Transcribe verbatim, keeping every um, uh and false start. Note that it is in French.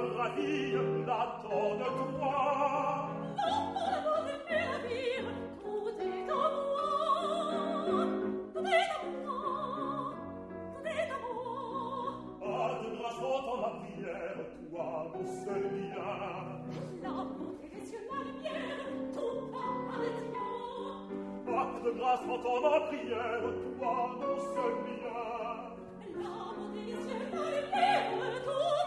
ravir la donne-toi. Non, mon amour, ne fait ravir, tout est à moi. Tout est à moi, tout est à moi. Ah, de grâce entends ma prière, toi, mon seul bien. L'amour des cieux, la lumière, tout appartient. Ah, de grâce entends ma prière, toi, mon seul bien. L'amour des cieux, la lumière, tout